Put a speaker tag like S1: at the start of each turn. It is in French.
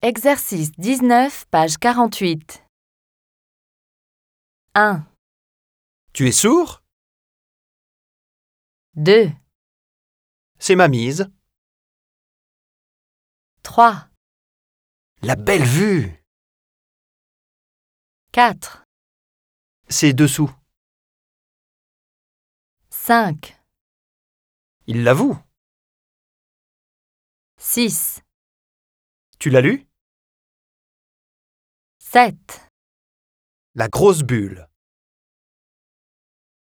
S1: Exercice 19, page 48. 1,
S2: Tu es sourd?
S1: 2,
S2: C'est ma mise.
S1: 3,
S2: La belle vue!
S1: 4,
S2: C'est dessous.
S1: 5,
S2: Il l'avoue.
S1: 6,
S2: Tu l'as lu?
S1: 7.
S2: La grosse bulle.